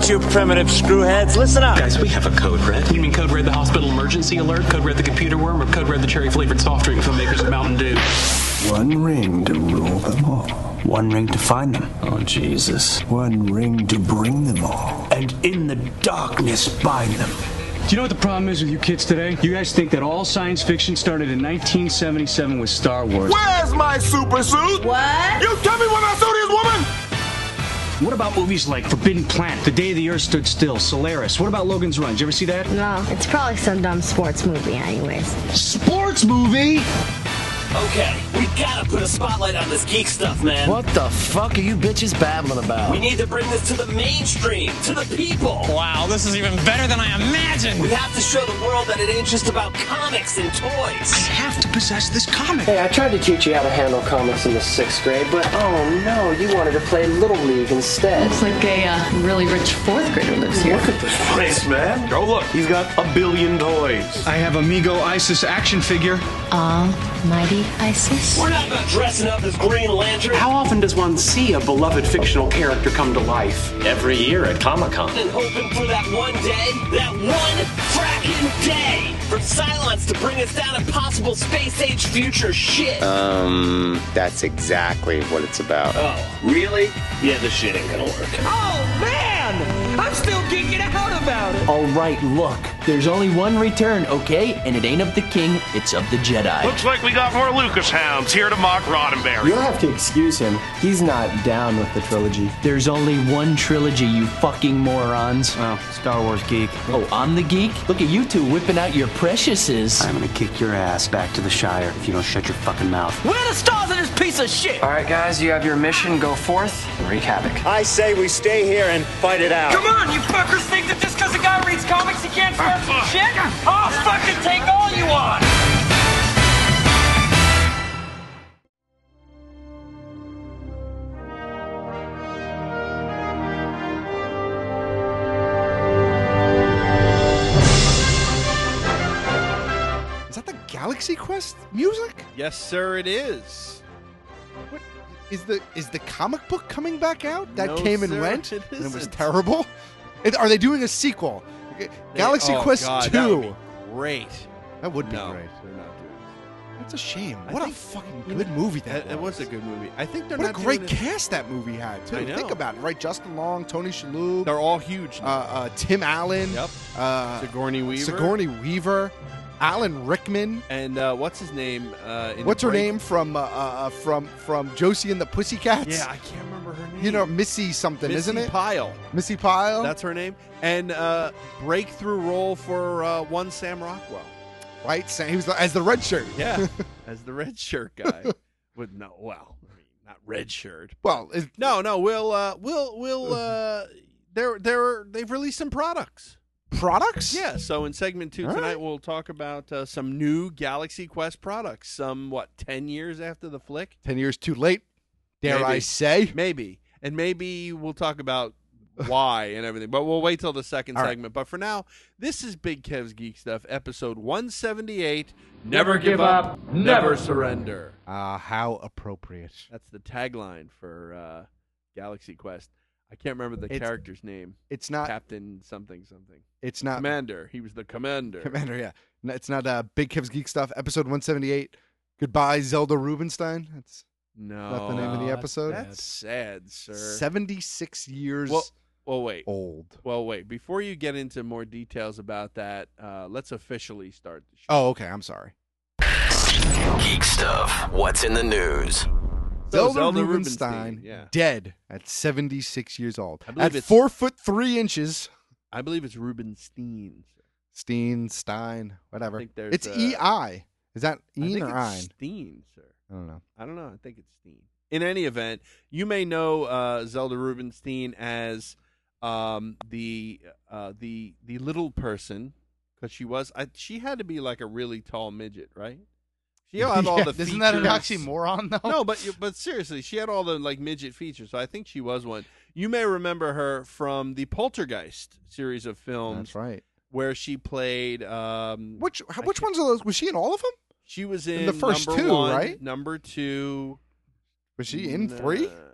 right, you primitive screwheads, listen up. Guys, we have a code red. You mean code red the hospital emergency alert, code red the computer worm, or code red the cherry-flavored soft drink from makers of Mountain Dew? One ring to rule them all. One ring to find them. Oh, Jesus. One ring to bring them all. And in the darkness bind them. Do you know what the problem is with you kids today? You guys think that all science fiction started in 1977 with Star Wars. Where's my super suit? What? You tell me where my suit is, woman! What about movies like Forbidden Planet, The Day the Earth Stood Still, Solaris? What about Logan's Run? Did you ever see that? No, it's probably some dumb sports movie anyways. Sports movie? Okay, we gotta put a spotlight on this geek stuff, man. What the fuck are you bitches babbling about? We need to bring this to the mainstream, to the people. Wow, this is even better than I imagined. We have to show the world that it ain't just about comics and toys. I have to possess this comic. Hey, I tried to teach you how to handle comics in the 6th grade, but oh no, you wanted to play Little League instead. Looks like a really rich 4th grader lives here. Look at this place, man. Oh, look, he's got a billion toys. I have Amigo Isis action figure. Almighty Isis? We're not about dressing up as Green Lantern. How often does one see a beloved fictional character come to life? Every year at Comic-Con. And hoping for that one day, that one fracking day, for Cylons to bring us down impossible space-age future shit. That's exactly what it's about. Oh, really? Yeah, this shit ain't gonna work. Oh, man! I'm still geeking out about it. All right, look, there's only one return, okay? And it ain't of the king, it's of the Jedi. Looks like we got more Lucas hounds here to mock Roddenberry. You'll have to excuse him. He's not down with the trilogy. There's only one trilogy, you fucking morons. Well, Star Wars geek. Oh, I'm the geek? Look at you two whipping out your preciouses. I'm gonna kick your ass back to the Shire if you don't shut your fucking mouth. Where are the stars of this piece of shit? All right, guys, you have your mission. Go forth and wreak havoc. I say we stay here and fight it out. Come on, you fuckers think that just because a guy reads comics he can't start some shit? I'll fucking take all you want! Is that the Galaxy Quest music? Yes, sir, it is. What is the comic book coming back out? That No, came and sir, went, it and it was isn't. terrible. Are they doing a sequel? Galaxy Quest 2. That would be great. That would be No, great. they're not doing it. That's a shame. I What a think- fucking good movie that It was a good movie. I think they're What a not great doing it- cast that movie had, too. I know. Think about it, right? Justin Long, Tony Shalhoub. They're all huge. Tim Allen. Yep. Sigourney Weaver. Sigourney Weaver. Alan Rickman. And what's his name? What's her name from Josie and the Pussycats? Yeah, I can't remember her name. You know, Missy something, Missy isn't it? Pyle. Missy Pyle. That's her name. And breakthrough role for one Sam Rockwell. Right, he was as the red shirt. Yeah, as the red shirt guy. With not red shirt. Well, they've released some products. Products? Yeah. So in segment 2 tonight, we'll talk about some new Galaxy Quest products. Some 10 years after the flick. 10 years too late. Dare Maybe. I say? Maybe, and maybe we'll talk about why and everything. But we'll wait till the second segment. But for now, this is Big Kev's Geek Stuff, episode 178. Never give up, never surrender. How appropriate. That's the tagline for Galaxy Quest. I can't remember the character's name. It's not Captain something. It's not Commander. He was the commander. Commander, yeah. No, it's not Big Kev's Geek Stuff, episode 178. Goodbye, Zelda Rubinstein. That's not the name of the episode. That's sad, sir. 76 years Well, wait. old. Well, wait. Before you get into more details about that, let's officially start the show. Oh, okay. I'm sorry. Geek Stuff. What's in the news? Zelda Rubinstein, yeah. dead at 76 years old. I believe At it's 4 foot 3 inches. I believe it's Rubinstein. Stein, whatever. I think there's, It's E-I. Is that I Een think or it's Ein? Steen, sir. I don't know. I think it's Steen. In any event, you may know Zelda Rubinstein as the little person, because she had to be like a really tall midget, right? She had all the features. Isn't that an oxymoron, though? No, but seriously, she had all the midget features, so I think she was one. You may remember her from the Poltergeist series of films. That's right. Where she played. Which ones of those? Was she in all of them? She was in the first number 2, one, right? Number 2. Was she in 3?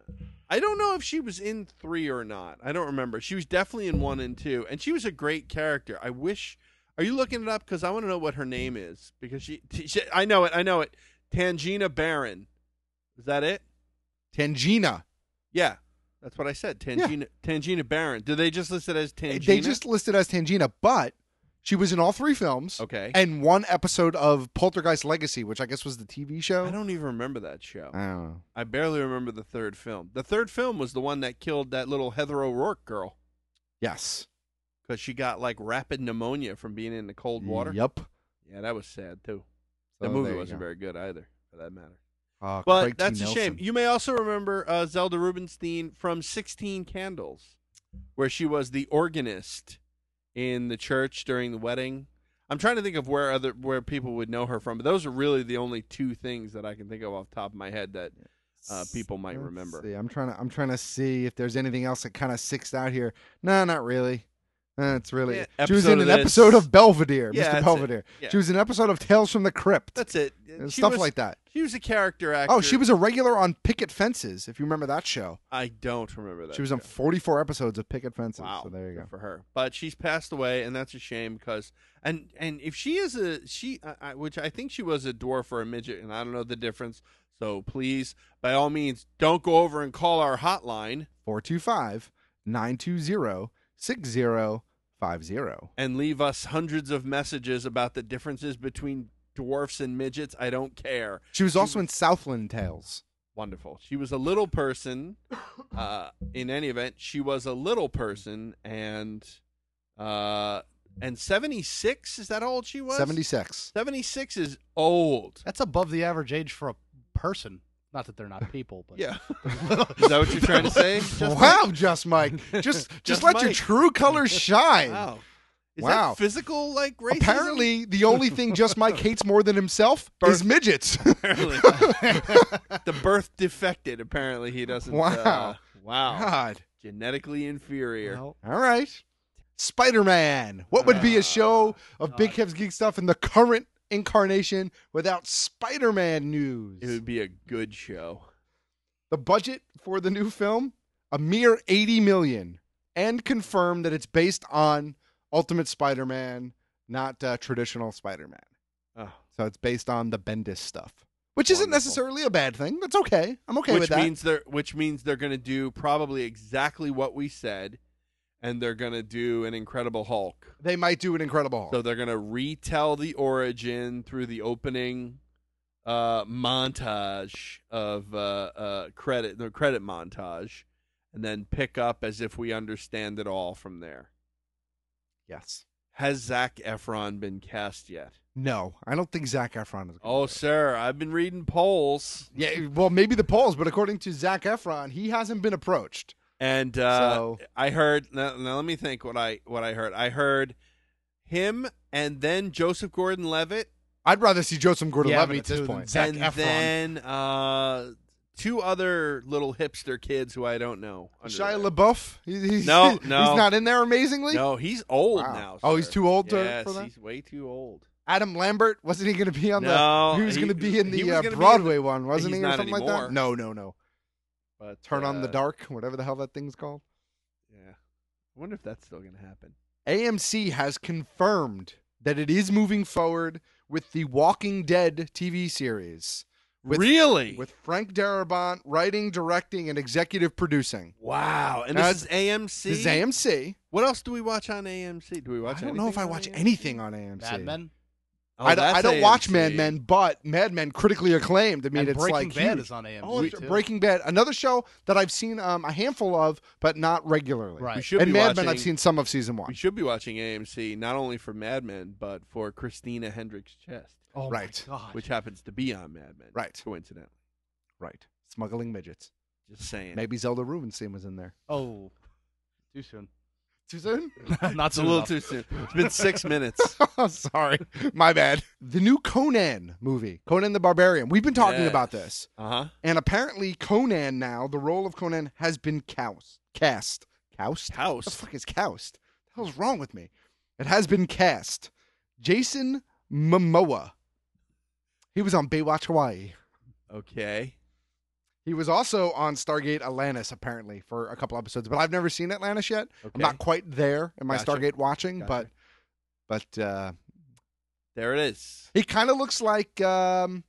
I don't know if she was in 3 or not. I don't remember. She was definitely in 1 and 2, and she was a great character. I wish. Are you looking it up? Because I want to know what her name is. Because she I know it. Tangina Barron. Is that it? Tangina. Yeah, that's what I said. Tangina Barron. Do they just list it as Tangina? They just listed as Tangina, but she was in all 3 films. Okay. And 1 episode of Poltergeist Legacy, which I guess was the TV show. I don't even remember that show. I don't know. I barely remember the 3rd film. The 3rd film was the one that killed that little Heather O'Rourke girl. Yes. Because she got like rapid pneumonia from being in the cold water. Yep. Yeah, that was sad too. So The movie there you wasn't go. very good either, for that matter. Craig But T. that's a Nelson. shame. You may also remember Zelda Rubinstein from 16 Candles, where she was the organist in the church during the wedding. I'm trying to think of where people would know her from, but those are really the only 2 things that I can think of off the top of my head that people might remember. See, I'm trying to see if there's anything else that kind of sticks out here. No, not really. It's really. Yeah, she was in an episode of episode this. of Belvedere, Yeah, Mr. that's Belvedere. it. Yeah. She was in an episode of Tales from the Crypt. That's it. Stuff like that. She was a character actor. Oh, she was a regular on Picket Fences, if you remember that show. I don't remember that. She was on show. 44 episodes of Picket Fences. Wow, So there you go. good for her. But she's passed away, and that's a shame because and if she is which I think she was a dwarf or a midget, and I don't know the difference. So please, by all means, don't go over and call our hotline 425-920-6050 and leave us hundreds of messages about the differences between dwarfs and midgets. I don't care. She was also in Southland Tales. Wonderful. She was a little person. In any event, she was a little person, and 76, is that how old she was? 76. 76 is old. That's above the average age for a person. Not that they're not people, but yeah. Is that what you're trying to say? Wow, Just Mike. Just let your true colors shine. Wow. Is Wow. that physical like racism? Apparently, the only thing Just Mike hates more than himself is midgets. Apparently. The birth defected. Apparently, he doesn't. Wow. Wow. God. Genetically inferior. All right. Spider-Man. What would be a show of Big Kev's Geek Stuff in the current incarnation without Spider-Man news? It would be a good show. The budget for the new film, a mere $80 million, and confirmed that it's based on Ultimate Spider-Man, not traditional Spider-Man. Oh. So it's based on the Bendis stuff, which isn't necessarily a bad thing. That's okay. I'm okay with that. Which means they're going to do probably exactly what we said, and they're going to do an Incredible Hulk. They might do an Incredible Hulk. So they're going to retell the origin through the opening montage of the credit montage, and then pick up as if we understand it all from there. Yes. Has Zac Efron been cast yet? No, I don't think Zac Efron is. Oh, sir, I've been reading polls. Yeah, well, maybe the polls, but according to Zac Efron, he hasn't been approached. And So- I heard. Now let me think. What I heard. I heard him, and then Joseph Gordon-Levitt. I'd rather see Joseph Gordon-Levitt me at this too, point. Zac and Efron. then 2 other little hipster kids who I don't know. under Shia there. LaBeouf? He's No. he's not in there. Amazingly, No, he's old Wow. now. Oh, he's sir. too old Yes, for that. he's way too old. Adam Lambert, wasn't he going to be on No, the? He was going to be in he the was gonna be Broadway in the- one, wasn't he's he, or not something anymore. like that? No. But Turn on the Dark, whatever the hell that thing's called. Yeah, I wonder if that's still going to happen. AMC has confirmed that it is moving forward with the Walking Dead TV series. Really? With Frank Darabont writing, directing, and executive producing. Wow. And Now, this is AMC? This is AMC. What else do we watch on AMC? Do we watch I don't know if I anything on watch AMC? anything on AMC. Mad Men. Oh, I that's don't watch AMC. Mad Men, but Mad Men critically acclaimed. I mean, And it's Breaking like Bad huge. is on AMC Oh, too. Breaking Bad, another show that I've seen a handful of, but not regularly. Right. We should And be Mad Men, watching- I've seen some of season 1. We should be watching AMC not only for Mad Men, but for Christina Hendricks' Chest, Oh Right. my God. which happens to be on Mad Men. Right. Coincidentally. Right. Smuggling midgets. Just saying. Maybe Zelda Rubinstein was in there. Oh, too soon. Too soon? Not It's a soon little enough. too soon. It's been 6 minutes. Sorry. My bad. The new Conan movie, Conan the Barbarian. We've been talking Yes. about this. Uh-huh. And apparently Conan now, the role of Conan has been cast. Coust? What the House. fuck is Coust? What the hell's wrong with me? It has been cast. Jason Momoa. He was on Baywatch Hawaii. Okay. He was also on Stargate Atlantis, apparently, for a couple episodes, but I've never seen Atlantis yet. Okay. I'm not quite there in my Gotcha. Stargate watching, Gotcha. but There it is. he kind of looks like who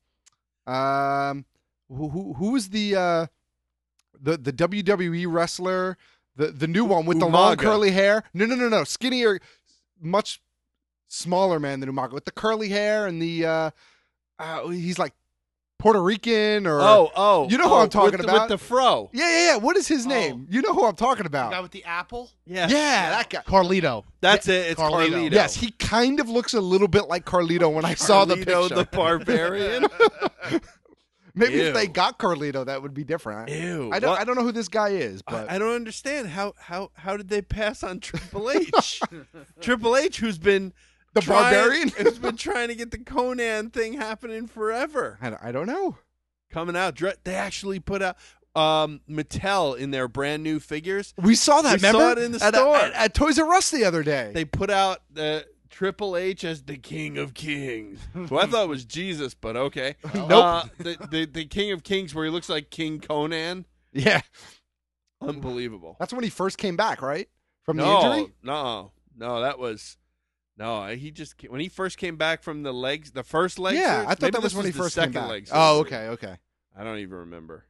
was the WWE wrestler, the new one with the long Umaga. curly hair? No, skinnier, much smaller man than Umaga with the curly hair and the he's like Puerto Rican or you know who I'm talking about with the fro. Yeah. What is his name? You know who I'm talking The about? guy with the apple? Yeah, That guy. Carlito. That's it. It's Carlito. Yes, he kind of looks a little bit like Carlito when I saw the Carlito picture. the Barbarian. Maybe if Ew. they got Carlito, that would be different. Ew. I don't know who this guy is, but I don't understand how did they pass on Triple H? Triple H, who's been The Barbarian? who's been trying to get the Conan thing happening forever. I don't know. Coming out, they actually put out Mattel in their brand new figures. We saw that. We remember? saw it in the store. At Toys R Us the other day. They put out Triple H as the King of Kings, who I thought was Jesus, but okay. Nope. The King of Kings, where he looks like King Conan. Yeah, Unbelievable. that's when he first came back, right? From the injury. No, that was he just when he first came back from the first leg. Yeah, surgery? I thought Maybe that was this when he the first came second back. leg Oh, surgery. okay. I don't even remember.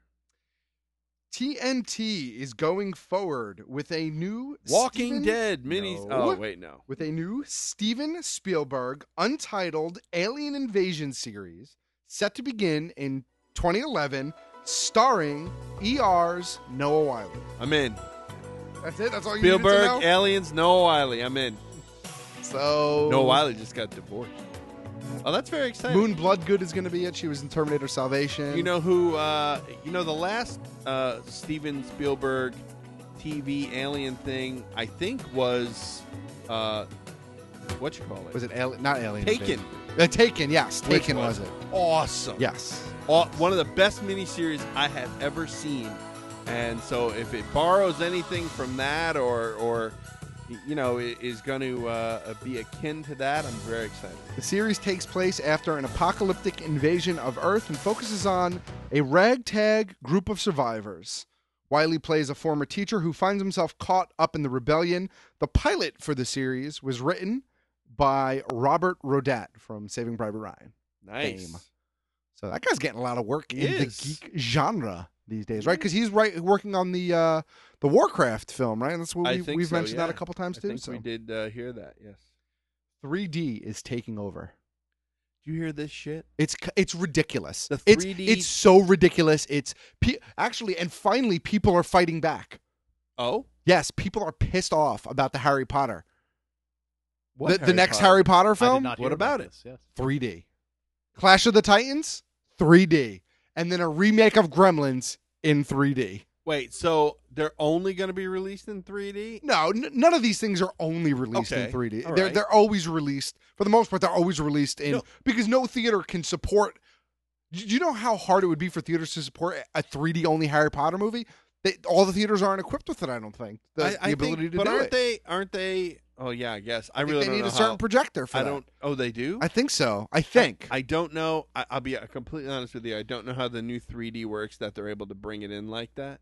TNT is going forward with a new Walking Dead minis. No. Oh wait, no. With a new Steven Spielberg untitled Alien Invasion series set to begin in 2011, starring ER's Noah Wyle. I'm in. That's it. That's all you need to Spielberg, know. Aliens, Noah Wiley. I'm in. So Noah Wiley just got divorced. Oh, that's very exciting. Moon Bloodgood is going to be it. She was in Terminator Salvation. You know who? The last Steven Spielberg TV Alien thing, I think, was what you call it? Was it Alien? Not Alien. Taken. Invasion. Taken. Yes, Which Taken was it? Awesome. Yes. One of the best miniseries I have ever seen. And so if it borrows anything from that or is going to be akin to that, I'm very excited. The series takes place after an apocalyptic invasion of Earth and focuses on a ragtag group of survivors. Wiley plays a former teacher who finds himself caught up in the rebellion. The pilot for the series was written by Robert Rodat from Saving Private Ryan. Nice. Fame. So that guy's getting a lot of work He in is. the geek genre these days, right? Because he's working on the Warcraft film, right? And that's what I think we've so, mentioned that yeah. a couple times I too. think So we did hear that, yes. 3D is taking over. Do you hear this shit? It's ridiculous. The It's 3D it's so ridiculous. It's actually, and finally, people are fighting back. Oh? Yes, people are pissed off about the Harry Potter. What The next Harry Potter I did film? not hear What about this, yes. 3D. Clash of the Titans? 3D. And then a remake of Gremlins in 3D. Wait, so they're only going to be released in 3D? No, none of these things are only released in Okay, 3D. all They're right. they're always released, for the most part, they're always released in, No. because no theater can support. Do you know how hard it would be for theaters to support a 3D only Harry Potter movie? All the theaters aren't equipped with it, I don't think. The ability to but do aren't it. Aren't they? Oh yeah, I guess. I think really they don't need know a certain how- projector for I that. don't. Oh, they do. I think so. I think. I don't know. I'll be completely honest with you. I don't know how the new 3D works that they're able to bring it in like that.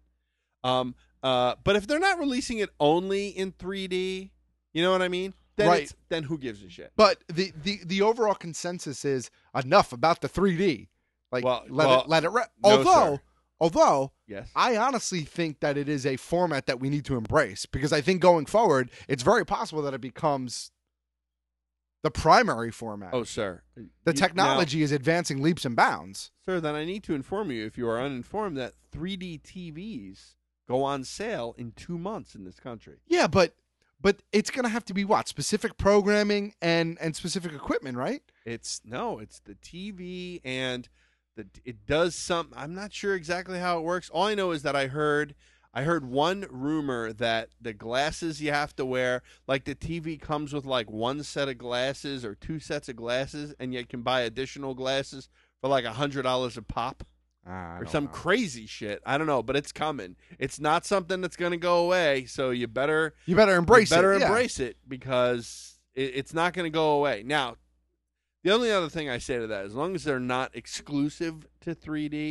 But if they're not releasing it only in 3D, you know what I mean? Then Right. then who gives a shit? But the overall consensus is enough about the 3D. Like Well, let it rest. no, Although Yes. I honestly think that it is a format that we need to embrace, because I think going forward, it's very possible that it becomes the primary format. Oh, sir. The technology is advancing leaps and bounds. Sir, then I need to inform you, if you are uninformed, that 3D TVs go on sale in 2 months in this country. Yeah, but it's going to have to be what? Specific programming and specific equipment, right? It's the TV and it does some. I'm not sure exactly how it works. All I know is that I heard one rumor that the glasses you have to wear, like the TV comes with like one set of glasses or two sets of glasses, and you can buy additional glasses for like $100 a pop. Or some crazy shit. I don't know, but it's coming. It's not something that's going to go away, so you better embrace it. Yeah. embrace it, because it's not going to go away. Now, the only other thing I say to that, as long as they're not exclusive to 3D,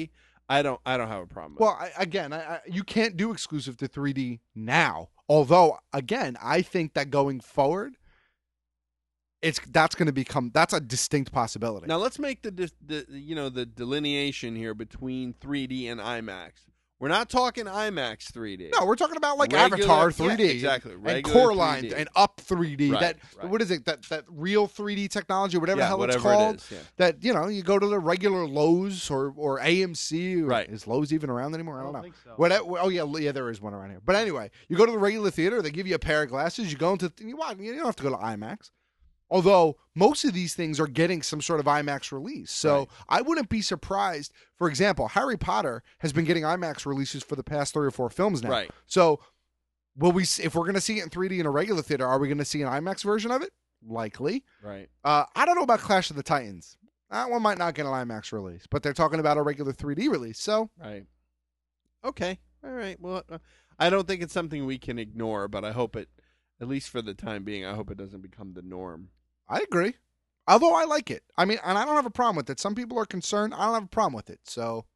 I don't have a problem with Well, you can't do exclusive to 3D now. Although, again, I think that going forward, that's a distinct possibility. Now let's make the delineation here between 3D and IMAX. We're not talking IMAX 3D. No, we're talking about Regular, Avatar 3D, yeah, exactly, and regular Coraline 3D. and Up 3D. Right, What is it? That real 3D technology, whatever the hell it's whatever it called. is, yeah. That you go to the regular Lowe's or AMC. Right. Is Lowe's even around anymore? I don't know. think so. Oh yeah, there is one around here. But anyway, you go to the regular theater. They give you a pair of glasses. You go into you don't have to go to IMAX. Although most of these things are getting some sort of IMAX release. So Right. I wouldn't be surprised. For example, Harry Potter has been getting IMAX releases for the past 3 or 4 films now. Right. So if we're going to see it in 3D in a regular theater, are we going to see an IMAX version of it? Likely. Right. I don't know about Clash of the Titans. That one might not get an IMAX release, but they're talking about a regular 3D release. So Right. Okay. All right. Well, I don't think it's something we can ignore, but I hope it, at least for the time being, I hope it doesn't become the norm. I agree. Although I like it. I mean, and I don't have a problem with it. Some people are concerned. I don't have a problem with it. So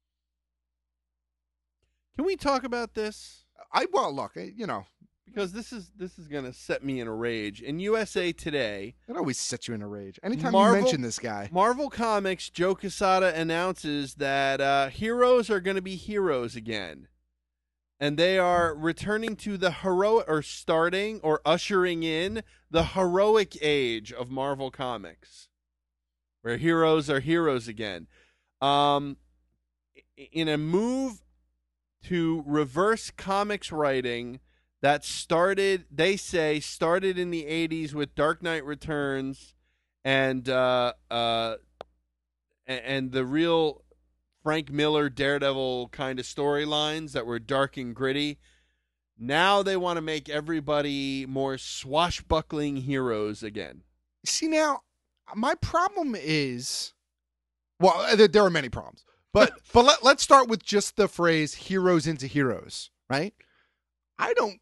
Can we talk about this? look, Because this is going to set me in a rage. In USA Today, it always sets you in a rage. Anytime Marvel- you mention this guy. Marvel Comics, Joe Quesada announces that heroes are going to be heroes again. And they are returning to the ushering in the heroic age of Marvel Comics, where heroes are heroes again. In a move to reverse comics writing that started in the 80s with Dark Knight Returns and the real Frank Miller Daredevil kind of storylines that were dark and gritty. Now they want to make everybody more swashbuckling heroes again. See, now, my problem is, well, there are many problems, but let's start with just the phrase "heroes into heroes," right? I don't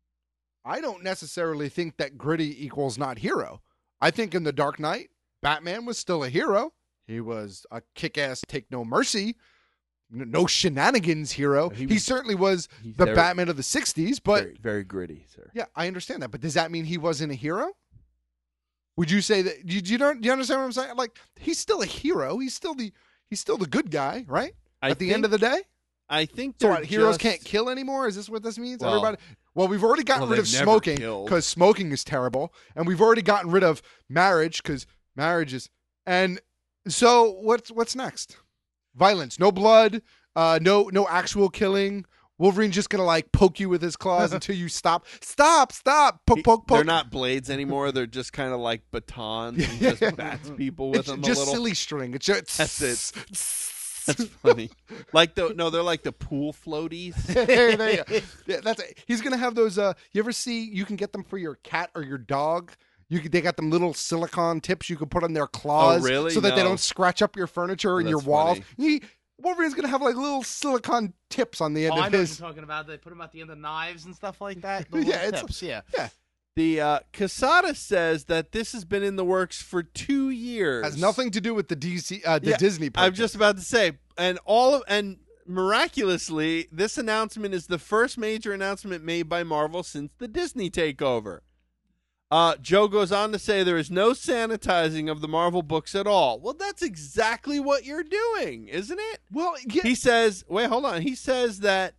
necessarily think that gritty equals not hero. I think in The Dark Knight, Batman was still a hero. He was a kick-ass, take no mercy, no shenanigans hero. He certainly was the Batman of the 60s, but very, very gritty, sir. Yeah, I understand that, but does that mean he wasn't a hero? Would you say that? Do you understand what I'm saying? Like, he's still a hero. He's still the good guy, right? At the end of the day, I think so. What, heroes can't kill anymore? Is this what this means? Well, Everybody. Well, we've already gotten rid of they've never smoking killed. because smoking is terrible, and we've already gotten rid of marriage because marriage is. And so, what's next? Violence, no blood, no actual killing. Wolverine's just gonna like poke you with his claws until you stop. Stop! Poke. They're not blades anymore. They're just kind of like batons. And just bats people with It's them. just a little. silly string. It's just, That's it. That's funny. They're like the pool floaties. there you go. Yeah, that's it. He's gonna have those. You ever see? You can get them for your cat or your dog. They got them little silicone tips you can put on their claws, really? so that they No. don't scratch up your furniture and your that's walls. funny. Wolverine's gonna have like little silicone tips on the end I of know what his. you're talking about. They put them at the end of knives and stuff like that. The Yeah, little it's tips, yeah. The Quesada says that this has been in the works for 2 years. Has nothing to do with the Disney. Yeah, Disney. I'm purchase. just about to say, and miraculously, this announcement is the first major announcement made by Marvel since the Disney takeover. Joe goes on to say there is no sanitizing of the Marvel books at all. Well, that's exactly what you're doing, isn't it? Well, yeah. He says, wait, hold on. He says that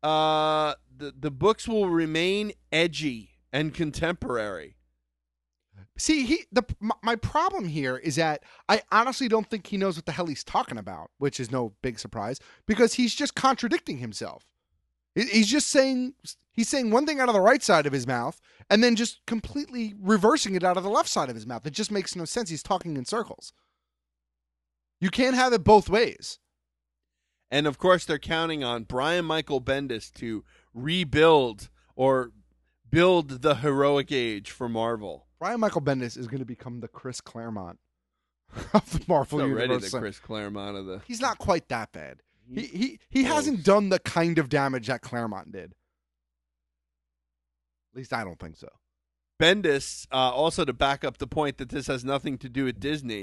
the books will remain edgy and contemporary. See, my problem here is that I honestly don't think he knows what the hell he's talking about, which is no big surprise because he's just contradicting himself. He's just saying one thing out of the right side of his mouth and then just completely reversing it out of the left side of his mouth. It just makes no sense. He's talking in circles. You can't have it both ways. And of course, they're counting on Brian Michael Bendis to rebuild or build the heroic age for Marvel. Brian Michael Bendis is going to become the Chris Claremont of the Marvel He's universe. already the Chris Claremont of the. He's not quite that bad. He hasn't done the kind of damage that Claremont did. At least I don't think so. Bendis, also to back up the point that this has nothing to do with Disney,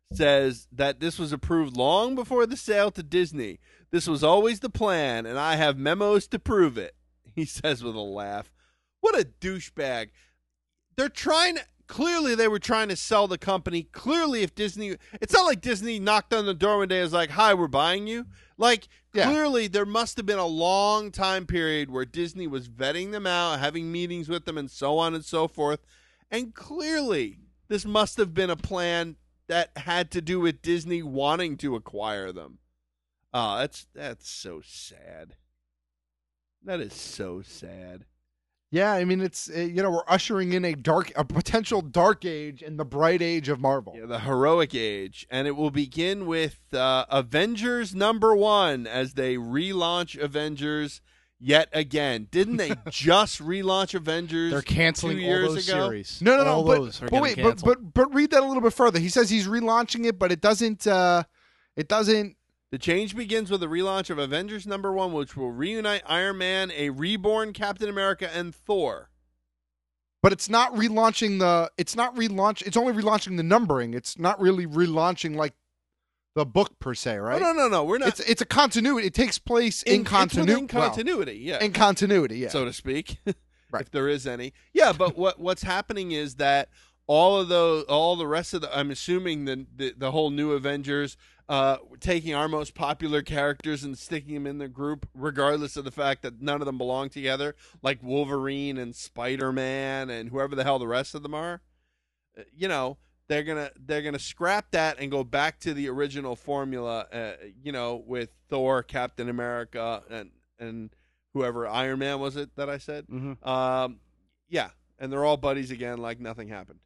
says that this was approved long before the sale to Disney. This was always the plan, and I have memos to prove it, he says with a laugh. What a douchebag. They're trying – clearly they were trying to sell the company. Clearly if Disney – it's not like Disney knocked on the door one day and was like, hi, we're buying you. Like, clearly there must have been a long time period where Disney was vetting them out, having meetings with them, and so on and so forth. And clearly this must have been a plan that had to do with Disney wanting to acquire them. Oh, that's so sad. That is so sad. Yeah, I mean, it's we're ushering in a potential dark age in the bright age of Marvel. Yeah, the heroic age, and it will begin with Avengers #1 as they relaunch Avengers yet again. Didn't they just relaunch Avengers? They're canceling 2 years all those ago? series. No. All those are But wait, getting canceled. but read that a little bit further. He says he's relaunching it, but it doesn't. The change begins with the relaunch of Avengers #1, which will reunite Iron Man, a reborn Captain America, and Thor. But it's not relaunching the. It's not relaunch. It's only relaunching the numbering. It's not really relaunching like the book per se, right? No. We're not. It's a continuity. It takes place in continuity. In continuity, yeah. In continuity, yeah. So to speak, right. If there is any. Yeah, but what's happening is that all the rest of I'm assuming the whole new Avengers. Taking our most popular characters and sticking them in the group, regardless of the fact that none of them belong together, like Wolverine and Spider-Man and whoever the hell the rest of them are. They're gonna scrap that and go back to the original formula. With Thor, Captain America, and whoever Iron Man was it that I said. Mm-hmm. Yeah, and they're all buddies again, like nothing happened.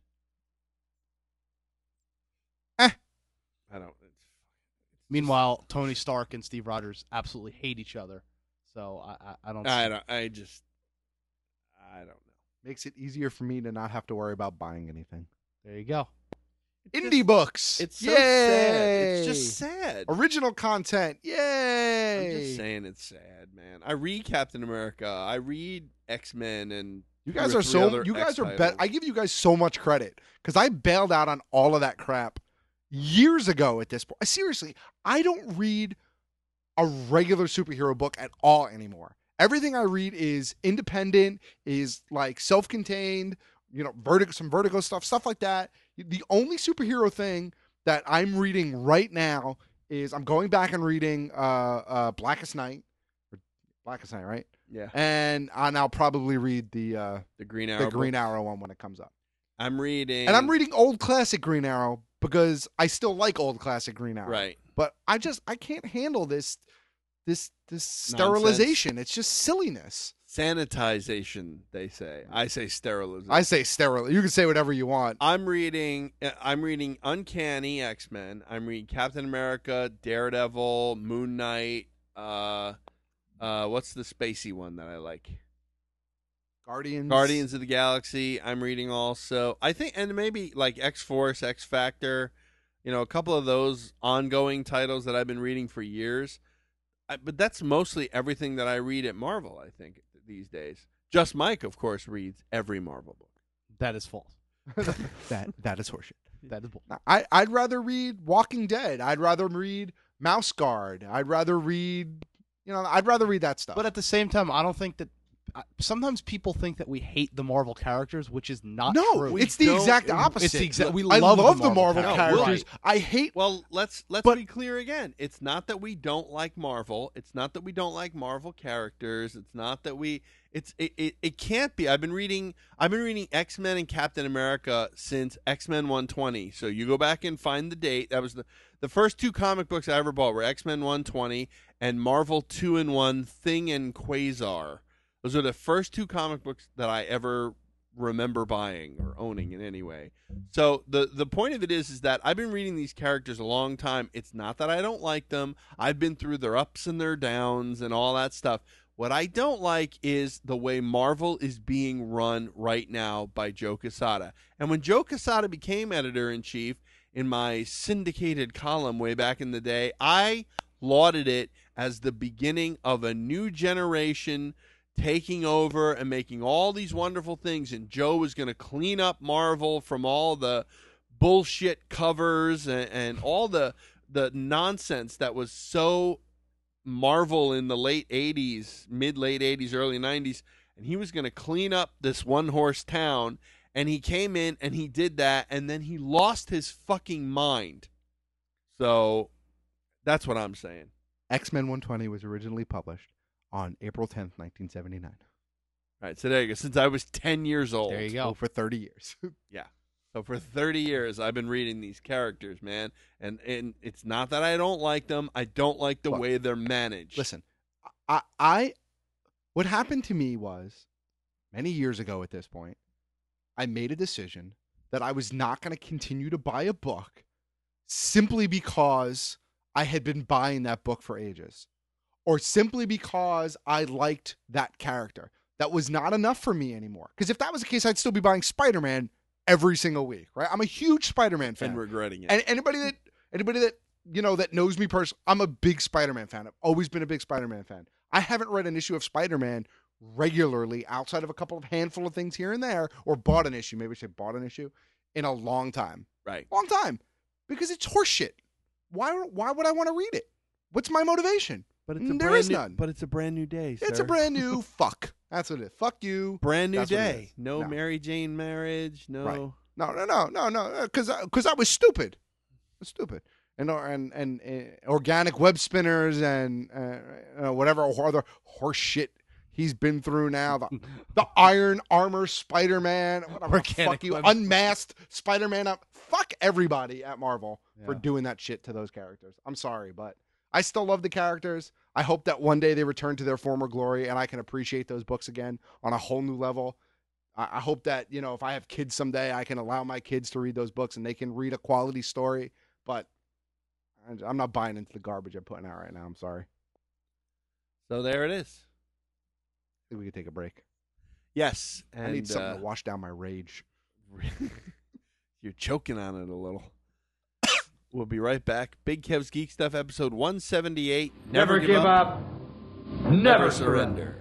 I don't. Meanwhile, Tony Stark and Steve Rogers absolutely hate each other. So I don't. I don't know. Makes it easier for me to not have to worry about buying anything. There you go. Indie books. It's so Yay! sad. It's just sad. Original content. Yay! I'm just saying it's sad, man. I read Captain America. I read X-Men, and you guys are I give you guys so much credit because I bailed out on all of that crap years ago at this point. Seriously, I don't read a regular superhero book at all anymore. Everything I read is independent, is like self-contained, some Vertigo stuff like that. The only superhero thing that I'm reading right now is I'm going back and reading Blackest Night. Blackest Night, right? Yeah. And I'll probably read the Green Arrow. The Green Arrow one when it comes up. I'm reading old classic Green Arrow because I still like old classic Green Arrow. Right. But I can't handle this sterilization. It's just silliness. Sanitization, they say. I say sterilization. I say sterile. You can say whatever you want. I'm reading Uncanny X-Men. I'm reading Captain America, Daredevil, Moon Knight. What's the spacey one that I like? Guardians of the Galaxy. I'm reading also. I think, and maybe like X-Force, X-Factor, a couple of those ongoing titles that I've been reading for years. But that's mostly everything that I read at Marvel, I think, these days. Just Mike, of course, reads every Marvel book. That is false. that is horseshit. That is bull. I'd rather read Walking Dead. I'd rather read Mouse Guard. I'd rather read that stuff. But at the same time, I don't think that sometimes people think that we hate the Marvel characters, which is not true. It's the exact opposite. We love the Marvel characters. Right. I hate. Well, let's be clear again. It's not that we don't like Marvel. It's not that we don't like Marvel characters. It's not that we. It can't be. I've been reading X-Men and Captain America since X-Men 120. So you go back and find the date. That was the first two comic books I ever bought were X-Men 120 and Marvel 2-in-1 Thing and Quasar. Those are the first two comic books that I ever remember buying or owning in any way. So the point of it is that I've been reading these characters a long time. It's not that I don't like them. I've been through their ups and their downs and all that stuff. What I don't like is the way Marvel is being run right now by Joe Quesada. And when Joe Quesada became editor-in-chief in my syndicated column way back in the day, I lauded it as the beginning of a new generation taking over and making all these wonderful things, and Joe was going to clean up Marvel from all the bullshit covers and all the nonsense that was so Marvel in the late 80s, mid-late 80s, early 90s, and he was going to clean up this one-horse town, and he came in and he did that, and then he lost his fucking mind. So that's what I'm saying. X-Men 120 was originally published on April 10th, 1979. All right, so there you go. Since I was 10 years old. There you go. So for 30 years. Yeah. So for 30 years, I've been reading these characters, man. And it's not that I don't like them. I don't like the way they're managed. Listen, what happened to me was, many years ago at this point, I made a decision that I was not going to continue to buy a book simply because I had been buying that book for ages, or simply because I liked that character. That was not enough for me anymore. Because if that was the case, I'd still be buying Spider-Man every single week, right? I'm a huge Spider-Man fan. And regretting it. And anybody that that knows me personally, I'm a big Spider-Man fan. I've always been a big Spider-Man fan. I haven't read an issue of Spider-Man regularly outside of a couple of handful of things here and there, or bought an issue, maybe I should bought an issue, in a long time. Right. Long time. Because it's horseshit. Why would I want to read it? What's my motivation? But There is none. But it's a brand new day, sir. It's a brand new fuck. That's what it is. Fuck you. Brand new That's what it day. is. No Mary Jane marriage. No. Right. No. Because I was stupid. And organic web spinners and whatever other horse shit he's been through now. The Iron Armor Spider-Man. Whatever the fuck you. Unmasked Spider-Man. Fuck everybody at Marvel for doing that shit to those characters. I'm sorry, but I still love the characters. I hope that one day they return to their former glory and I can appreciate those books again on a whole new level. I hope that, if I have kids someday, I can allow my kids to read those books and they can read a quality story. But I'm not buying into the garbage I'm putting out right now. I'm sorry. So there it is. I think we could take a break. Yes. And, I need something to wash down my rage. You're choking on it a little. We'll be right back. Big Kev's Geek Stuff, episode 178. Never give up. Never surrender.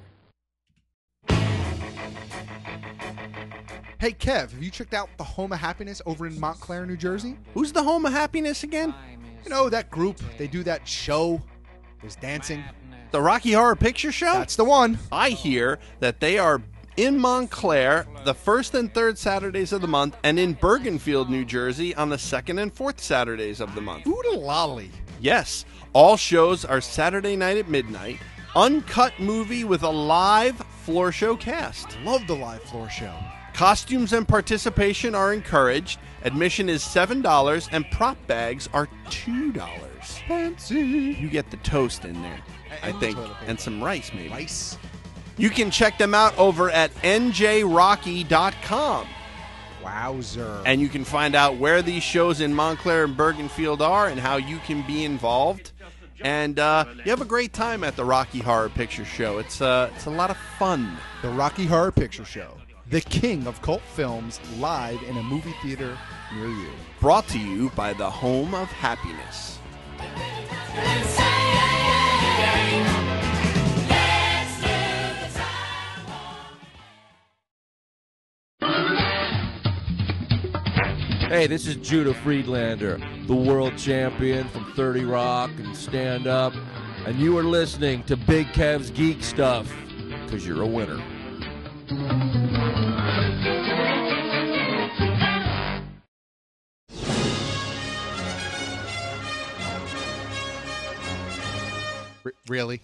Hey, Kev, have you checked out the Home of Happiness over in Montclair, New Jersey? Who's the Home of Happiness again? That group. They do that show. There's dancing. The Rocky Horror Picture Show? That's the one. I hear that they are in Montclair the first and third Saturdays of the month, and in Bergenfield, New Jersey on the second and fourth Saturdays of the month. Oodalolly. Yes. All shows are Saturday night at midnight. Uncut movie with a live floor show cast. Love the live floor show. Costumes and participation are encouraged. Admission is $7 and prop bags are $2. Fancy. You get the toast in there, I think, and some rice maybe. Rice. You can check them out over at njrocky.com. Wowzer. And you can find out where these shows in Montclair and Bergenfield are and how you can be involved. And you have a great time at the Rocky Horror Picture Show. It's a lot of fun. The Rocky Horror Picture Show. The king of cult films, live in a movie theater near you. Brought to you by the Home of Happiness. Hey, this is Judah Friedlander, the world champion from 30 Rock and Stand Up, and you are listening to Big Kev's Geek Stuff, because you're a winner. Really?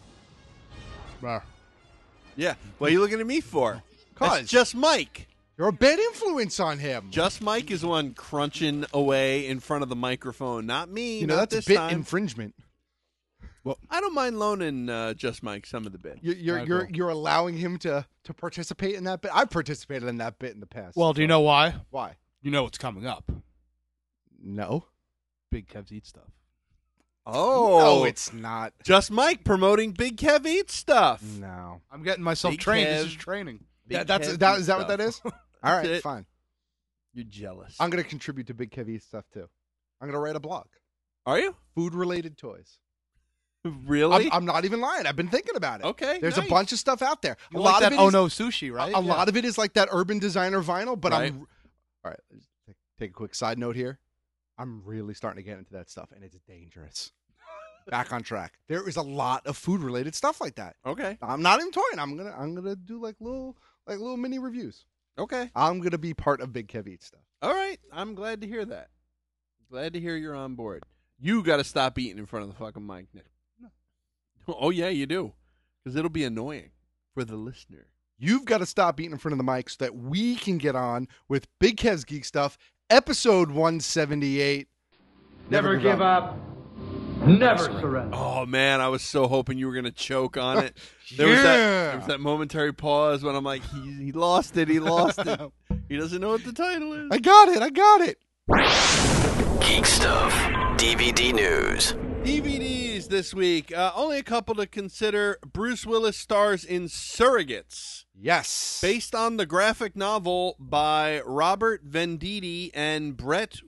Yeah. What are you looking at me for? Cause That's Just Mike. You're a bad influence on him. Just Mike is the one crunching away in front of the microphone, not me. Not that's this a bit time. infringement. Well, I don't mind loaning Just Mike some of the bit. You're allowing him to participate in that bit. I've participated in that bit in the past. Well, do you know why? Why? You know what's coming up. No. Big Kev's Eat Stuff. Oh. No, it's not. Just Mike promoting Big Kev Eat Stuff. No. I'm getting myself Big trained. Kev. This is training. Is that what that is? All right, it. fine. You're jealous. I'm going to contribute to Big Kev Eat Stuff, too. I'm going to write a blog. Are you? Food-related toys. Really? I'm not even lying. I've been thinking about it. Okay, There's nice. a bunch of stuff out there. You a like lot that of it is, Ono sushi, right? A lot of it is like that Urban Designer vinyl, but Right. all right, let's take a quick side note here. I'm really starting to get into that stuff, and it's dangerous. Back on track. There is a lot of food-related stuff like that. Okay. I'm not even toying. I'm gonna do like little mini reviews. Okay. I'm gonna be part of Big Kev Eats stuff. All right. I'm glad to hear that. Glad to hear you're on board. You got to stop eating in front of the fucking mic, Nick. No. Oh, yeah, you do. Because it'll be annoying for the listener. You've got to stop eating in front of the mic so that we can get on with Big Kev's Geek Stuff, episode 178. Never give up. Never surrender. Oh, man, I was so hoping you were going to choke on it. There was that momentary pause when I'm like, he lost it. He lost it. He doesn't know what the title is. I got it. Geek Stuff. DVD news. DVDs this week. Only a couple to consider. Bruce Willis stars in Surrogates. Yes. Based on the graphic novel by Robert Venditti and Brett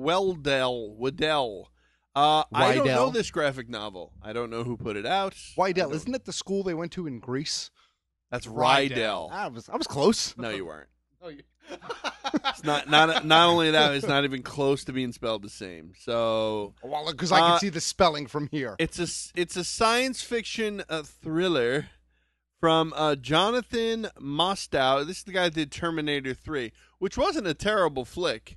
Waddell. I don't know this graphic novel. I don't know who put it out. Waddell, isn't it the school they went to in Greece? That's Rydell. I was close. No, you weren't. It's not only that, it's not even close to being spelled the same. So, well, because I can see the spelling from here. It's a science fiction thriller from Jonathan Mostow. This is the guy that did Terminator 3, which wasn't a terrible flick,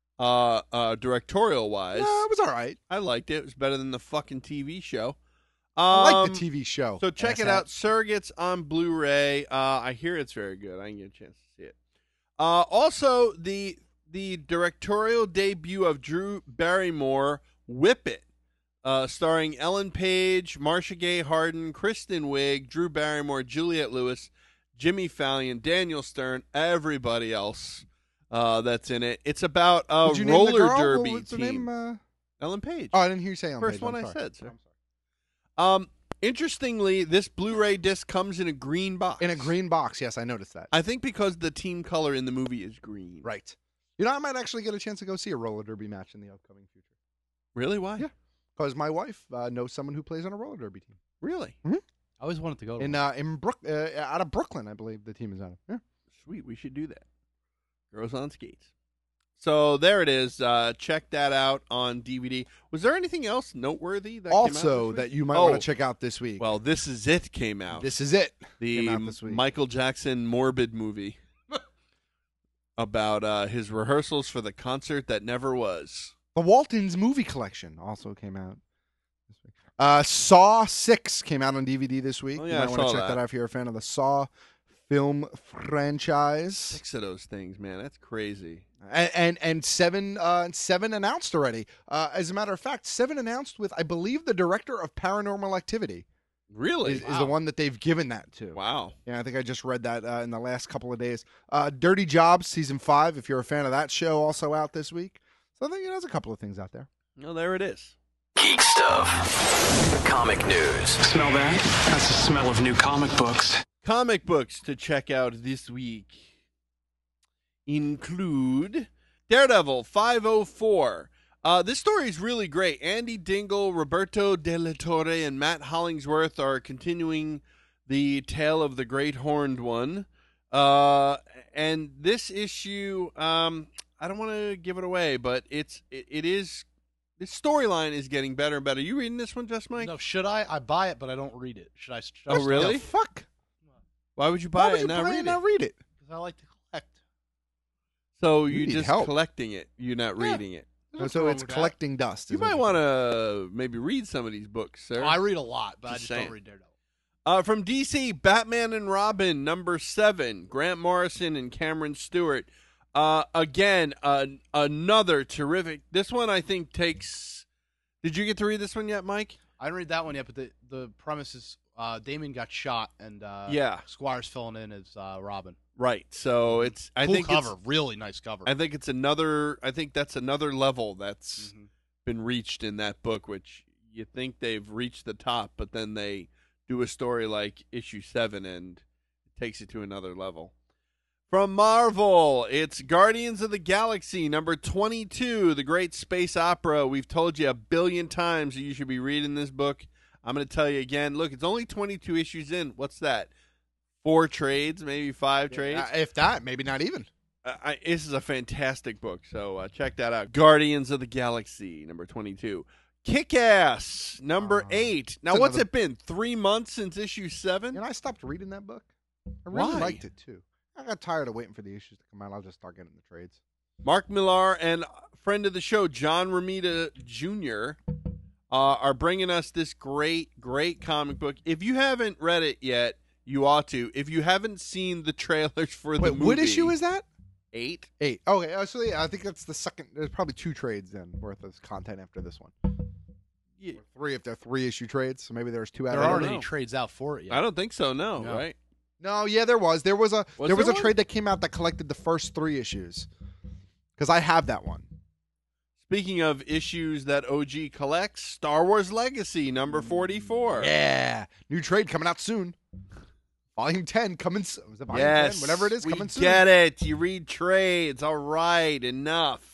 directorial wise. No, it was all right. I liked it. It was better than the fucking TV show. I like the TV show. So check it out. Surrogates on Blu-ray. I hear it's very good. I didn't get a chance to see it. Also, the directorial debut of Drew Barrymore, Whip It, starring Ellen Page, Marcia Gay Harden, Kristen Wiig, Drew Barrymore, Juliette Lewis, Jimmy Fallon, Daniel Stern, everybody else that's in it. It's about a roller derby What's team. Her name? Ellen Page. Oh, I didn't hear you say Ellen First Page. one I said, sir. Interestingly, this Blu-ray disc comes in a green box. In a green box, yes, I noticed that. I think because the team color in the movie is green. Right. You know, I might actually get a chance to go see a roller derby match in the upcoming future. Really? Why? Yeah. Because my wife knows someone who plays on a roller derby team. Really? Mm-hmm. I always wanted to go to out of Brooklyn, I believe the team is out of. Yeah. Sweet. We should do that. Girls on skates. So there it is. Check that out on DVD. Was there anything else noteworthy that came out this week? That you might want to check out this week? Well, This Is It came out. This Is It the came out this week. Michael Jackson morbid movie about his rehearsals for the concert that never was. The Waltons movie collection also came out this week. Saw 6 came out on DVD this week. Oh, yeah, you might want to check that out if you're a fan of the Saw film franchise. 6 of those things, man. That's crazy. And 7 announced already. As a matter of fact, 7 announced with, I believe, the director of Paranormal Activity. Really? Is the one that they've given that to. Wow. Yeah, I think I just read that in the last couple of days. Dirty Jobs Season 5, if you're a fan of that show, also out this week. So I think there's a couple of things out there. Well, there it is. Geek Stuff. Comic news. Smell that? That's the smell of new comic books. Comic books to check out this week include Daredevil 504. This story is really great. Andy Dingle, Roberto De La Torre, and Matt Hollingsworth are continuing the tale of the Great Horned One. And this issue, I don't want to give it away, but it is. This storyline is getting better and better. You reading this one, Just Mike? No, should I? I buy it, but I don't read it. Should I? Oh, really? The fuck? Why would you buy it and not read it? Because I like to collect. So You you're need just help. collecting it. You're not reading it. So it's collecting dust. You might want to maybe read some of these books, sir. I read a lot, but I Just just saying. don't read Daredevil. From DC, Batman and Robin, number 7, Grant Morrison and Cameron Stewart. Again, another terrific. This one I think takes. Did you get to read this one yet, Mike? I didn't read that one yet, but the premise is Damien got shot, and Yeah. Squire's filling in as Robin. Right. So it's. I Cool think cover, it's, really nice cover. I think it's another. I think that's another level that's been reached in that book, which you think they've reached the top, but then they do a story like issue 7 and it takes it to another level. From Marvel, it's Guardians of the Galaxy, number 22, the great space opera. We've told you a billion times that you should be reading this book. I'm going to tell you again. Look, it's only 22 issues in. What's that? 4 trades, maybe 5 trades? If that, maybe not even. This is a fantastic book, so check that out. Guardians of the Galaxy, number 22. Kick-Ass, number 8. Now, what's it been? 3 months since issue 7? And I stopped reading that book. I really liked it, too. I got tired of waiting for the issues to come out. I'll just start getting the trades. Mark Millar and friend of the show, John Romita Jr., are bringing us this great comic book. If you haven't read it yet, you ought to. If you haven't seen the trailers for the movie. What issue is that? 8. Okay, so yeah, I think that's the second. There's probably 2 trades then worth of content after this one. Yeah. Or 3 if they're 3-issue trades. So maybe there's 2 out. There aren't any trades out for it yet. I don't think so. No, right? No, yeah, there was. There was a trade that came out that collected the first 3 issues. Because I have that one. Speaking of issues that OG collects, Star Wars Legacy, number 44. Yeah. New trade coming out soon. Volume 10 coming soon. Is it volume 10? Whatever it is, coming soon. Get it. You read trades. All right. Enough.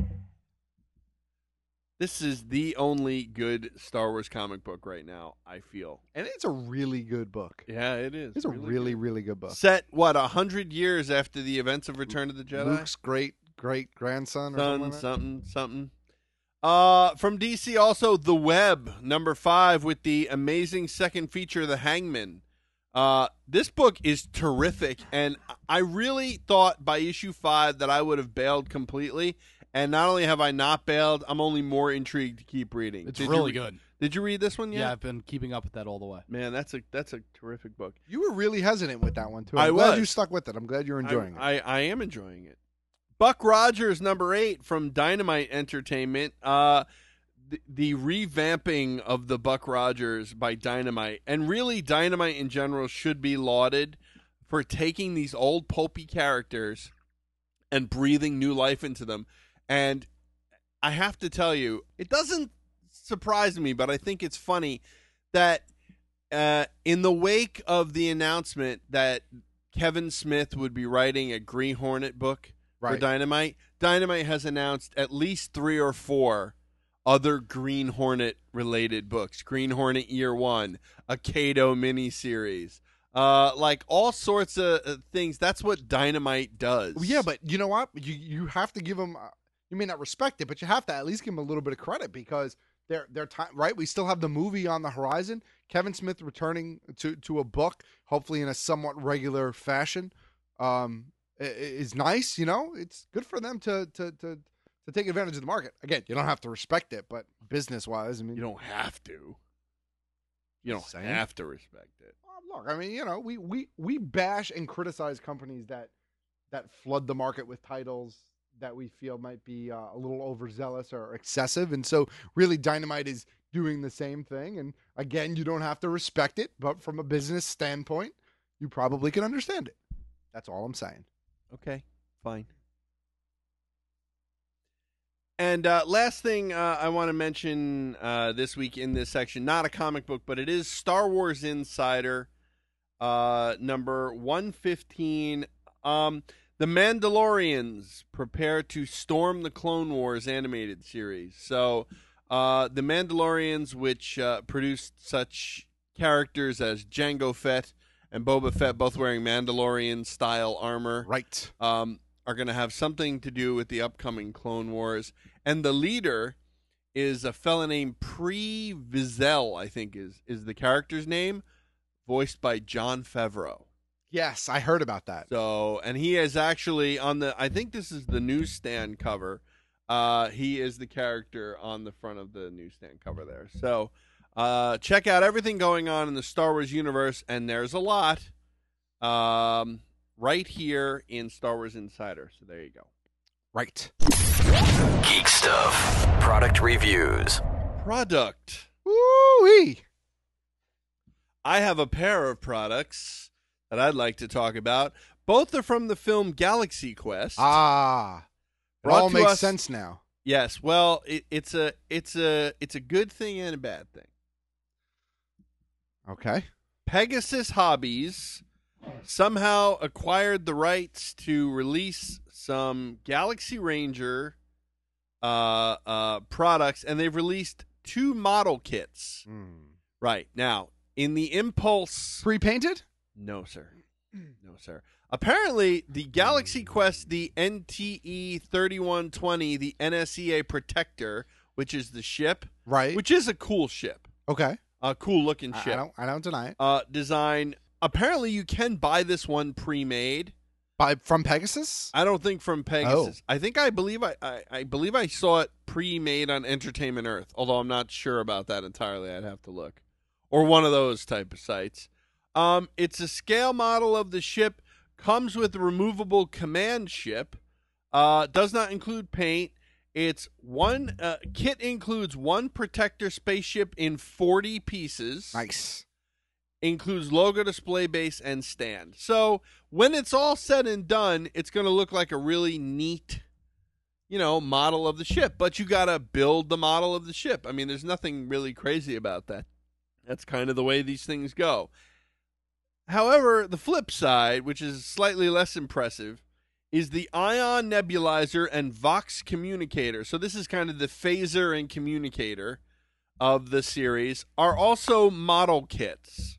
This is the only good Star Wars comic book right now, I feel. And it's a really good book. Yeah, it is. It's a really, really good book. Set, 100 years after the events of Return of the Jedi? Luke's great-grandson or something. Something. From DC also, The Web, number 5, with the amazing second feature, The Hangman. This book is terrific, and I really thought by issue 5 that I would have bailed completely, and not only have I not bailed, I'm only more intrigued to keep reading. It's really good. Did you read this one yet? Yeah, I've been keeping up with that all the way. Man, that's a terrific book. You were really hesitant with that one, too. I'm glad was. you stuck with it. I'm glad you're enjoying it. I am enjoying it. Buck Rogers, number 8, from Dynamite Entertainment. The revamping of the Buck Rogers by Dynamite, and really Dynamite in general should be lauded for taking these old pulpy characters and breathing new life into them. And I have to tell you, it doesn't surprise me, but I think it's funny that in the wake of the announcement that Kevin Smith would be writing a Green Hornet book for Dynamite, Dynamite has announced at least 3 or 4 other Green Hornet related books. Green Hornet Year 1, a Kato miniseries, like all sorts of things. That's what Dynamite does. Yeah, but you know what? You have to give them. You may not respect it, but you have to at least give them a little bit of credit because they're time right. We still have the movie on the horizon. Kevin Smith returning to a book, hopefully in a somewhat regular fashion, is nice. You know, it's good for them to take advantage of the market. Again, you don't have to respect it, but business-wise, I mean... You don't have to. You don't have to respect it. Look, I mean, you know, we bash and criticize companies that flood the market with titles that we feel might be a little overzealous or excessive, and so really Dynamite is doing the same thing, and again, you don't have to respect it, but from a business standpoint, you probably can understand it. That's all I'm saying. Okay, fine. And last thing I want to mention this week in this section, not a comic book, but it is Star Wars Insider, number 115. The Mandalorians prepare to storm the Clone Wars animated series. So the Mandalorians, which produced such characters as Jango Fett and Boba Fett, both wearing Mandalorian-style armor. Right. Are going to have something to do with the upcoming Clone Wars. And the leader is a fella named Pre Vizsla, I think is the character's name, voiced by Jon Favreau. Yes, I heard about that. So, and he is actually on I think this is the newsstand cover. He is the character on the front of the newsstand cover there. So, check out everything going on in the Star Wars universe, and there's a lot. Right here in Star Wars Insider. So there you go. Right. Geek stuff. Product reviews. Product. Woo-wee. I have a pair of products that I'd like to talk about. Both are from the film Galaxy Quest. It all makes sense now. Yes. Well, it's a good thing and a bad thing. Okay. Pegasus Hobbies somehow acquired the rights to release some Galaxy Ranger products, and they've released 2 model kits. Right. Now, in the Impulse... Pre-painted? No, sir. No, sir. Apparently, the Galaxy Quest, the NTE 3120, the NSEA Protector, which is the ship, right? Which is a cool ship. Okay. A cool looking ship. I don't deny it. Design. Apparently, you can buy this one pre-made. From Pegasus? I don't think from Pegasus. I believe I saw it pre-made on Entertainment Earth, although I'm not sure about that entirely. I'd have to look. Or one of those type of sites. It's a scale model of the ship, comes with a removable command ship, does not include paint. It's one kit includes one Protector spaceship in 40 pieces. Nice. Includes logo, display base, and stand. So when it's all said and done, it's going to look like a really neat, model of the ship. But you got to build the model of the ship. I mean, there's nothing really crazy about that. That's kind of the way these things go. However, the flip side, which is slightly less impressive, is the Ion Nebulizer and Vox Communicator. So this is kind of the phaser and communicator of the series, are also model kits.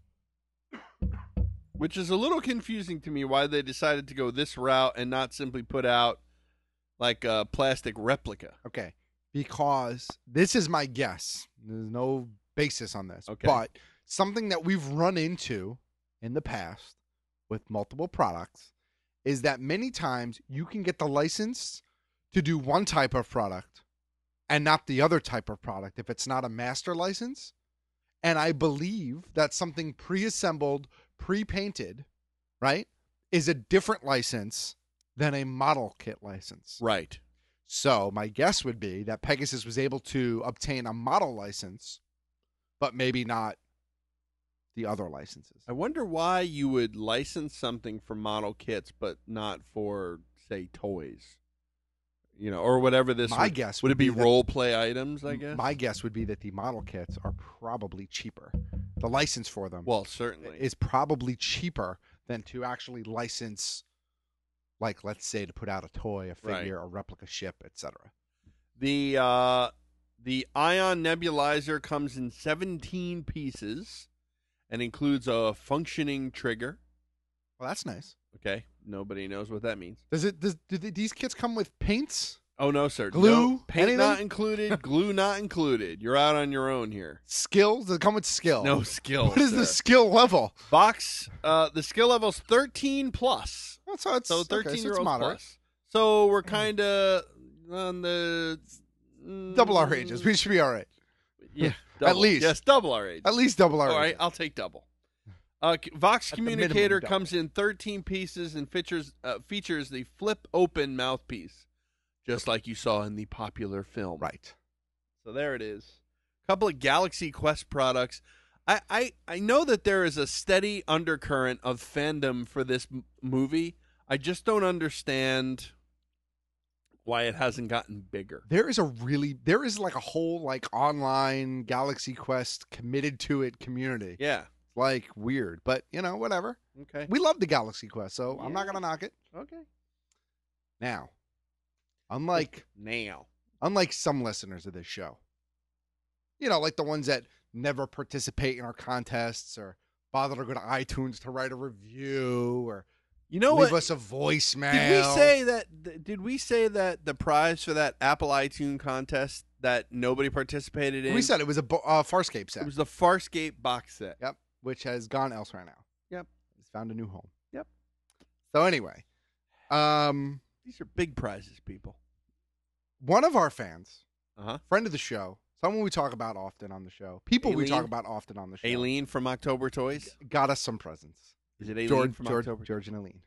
Which is a little confusing to me why they decided to go this route and not simply put out like a plastic replica. Okay. Because this is my guess. There's no basis on this. Okay. But something that we've run into in the past with multiple products is that many times you can get the license to do one type of product and not the other type of product if it's not a master license. And I believe that something pre-assembled, pre-painted, right, is a different license than a model kit license. Right. So my guess would be that Pegasus was able to obtain a model license, but maybe not the other licenses. I wonder why you would license something for model kits, but not for, say, toys. Or whatever this My guess would it be that role play items, I guess? My guess would be that the model kits are probably cheaper. The license for them certainly is probably cheaper than to actually license, like, let's say, to put out a toy, a figure, a replica ship, etc. The Ion Nebulizer comes in 17 pieces and includes a functioning trigger. Well, that's nice. Okay, nobody knows what that means. Do these kits come with paints? Oh, no, sir. Glue? No, paint Anything? not included, glue not included. You're out on your own here. Skills? Does it come with skill? No skill. What is the skill level? Vox, the skill level's 13 plus. So 13-year-olds moderate. plus. So we're kind of on the... double our ages. We should be all right. Yeah. At least. Yes, double our age. At least double our All right, ages. I'll take double. Vox At the minimum, Communicator double. comes in 13 pieces and features the flip-open mouthpiece, just like you saw in the popular film. Right. So there it is. A couple of Galaxy Quest products. I know that there is a steady undercurrent of fandom for this movie. I just don't understand why it hasn't gotten bigger. There is like a whole like online Galaxy Quest committed to it community. Yeah. Like weird, but whatever. Okay. We love the Galaxy Quest, so I'm not gonna knock it. Okay. Now, unlike some listeners of this show, like the ones that never participate in our contests or bother to go to iTunes to write a review or leave us a voicemail. Did we say that the prize for that Apple iTunes contest that nobody participated in? We said it was a Farscape set. It was the Farscape box set. Yep, which has gone elsewhere now. Yep, it's found a new home. Yep. So anyway, these are big prizes, people. One of our fans, Uh-huh. friend of the show, someone we talk about often on the show, people we Aileen? talk about often on the show. Aileen from October Toys? Got us some presents. Is it Aileen from October? George and Aileen.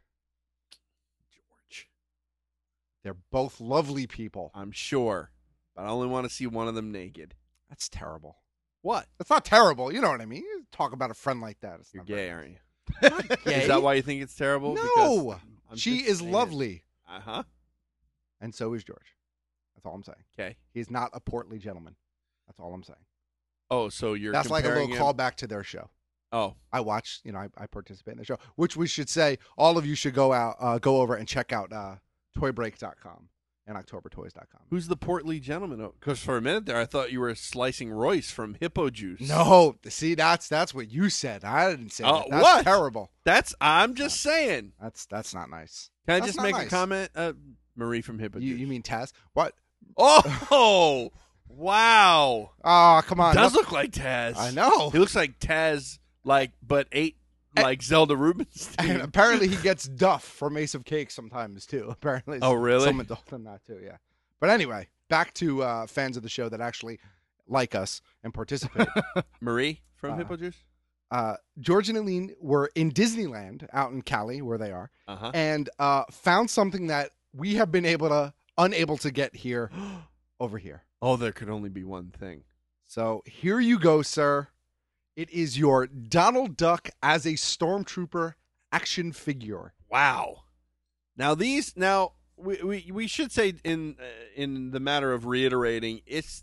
George. They're both lovely people. I'm sure, but I only want to see one of them naked. That's terrible. What? That's not terrible. You know what I mean? You talk about a friend like that. It's You're not gay, very aren't you? nice. I'm not gay. Is that why you think it's terrible? No. Because I'm She just is saying. lovely. Uh-huh. And so is George. That's all I'm saying. Okay. He's not a portly gentleman. That's all I'm saying. Oh, so you're That's like a little comparing him- callback to their show. Oh. I watch, I participate in the show, which we should say all of you should go over and check out toybreak.com and OctoberToys.com. Who's the portly gentleman? Because for a minute there, I thought you were slicing Royce from Hippo Juice. No, see, that's what you said. I didn't say that. That's what? terrible. I'm just saying. That's not nice. Can I That's just not make nice. a comment? Marie from Hippo Juice. You mean Taz? What? Oh, wow. Oh, come on. Does look like Taz. I know. He looks like Taz, but ate like Zelda Rubinstein. And apparently he gets Duff from Ace of Cake sometimes, too. Apparently. Oh, really? Someone told him that, too, yeah. But anyway, back to fans of the show that actually like us and participate. Marie from Hippo Juice? George and Eileen were in Disneyland out in Cali, where they are, Uh-huh. and found something that we have been unable to get here over here. Oh, there could only be one thing. So here you go, sir. It is your Donald Duck as a Stormtrooper action figure. Wow. Now we should say in the matter of reiterating, it's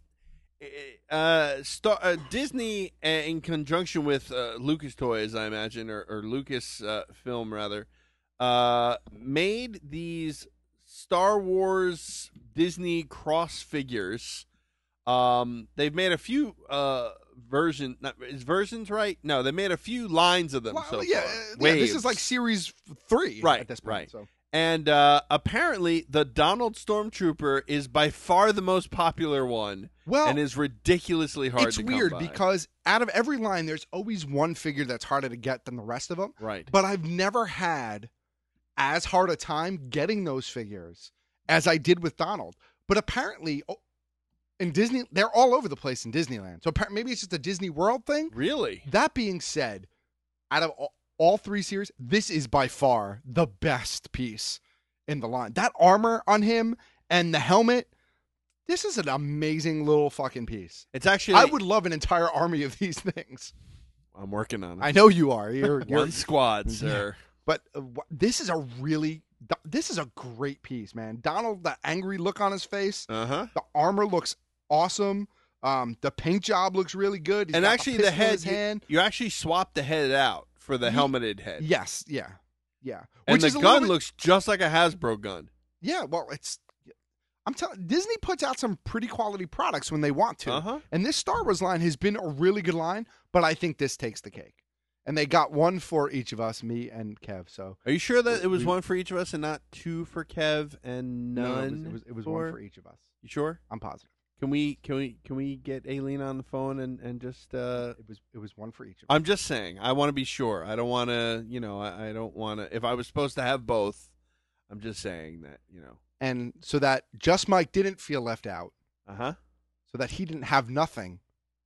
Disney in conjunction with Lucas Toys, I imagine, or Lucas Film rather, made these Star Wars Disney cross figures. They've made a few versions, right? No, they made a few lines of them. Well, yeah, this is like series 3 at this point. Right. So. And apparently, the Donald Stormtrooper is by far the most popular one, and is ridiculously hard to come by. It's weird because out of every line, there's always one figure that's harder to get than the rest of them. Right. But I've never had as hard a time getting those figures as I did with Donald. But apparently, in Disney, they're all over the place in Disneyland. So maybe it's just a Disney World thing. Really? That being said, out of all 3 series, this is by far the best piece in the line. That armor on him and the helmet, this is an amazing little fucking piece. It's actually... I would love an entire army of these things. I'm working on it. I know you are. You're one squad, sir. But this is a great piece, man. Donald, the angry look on his face. Uh-huh. The armor looks awesome. The paint job looks really good. He's and got actually, the head, hand. you actually swap the head out for the helmeted head. Yes, yeah. And the gun looks just like a Hasbro gun. Yeah, well, I'm telling Disney puts out some pretty quality products when they want to. Uh-huh. And this Star Wars line has been a really good line, but I think this takes the cake. And they got one for each of us, me and Kev. So are you sure that it was one for each of us and not 2 for Kev and none? No, it was one for each of us. You sure? I'm positive. Can we get Aileen on the phone and just it was one for each of us. I'm just saying, I want to be sure. I don't want to, I don't want to, if I was supposed to have both, I'm just saying that, And so that Just Mike didn't feel left out. Uh-huh. So that he didn't have nothing.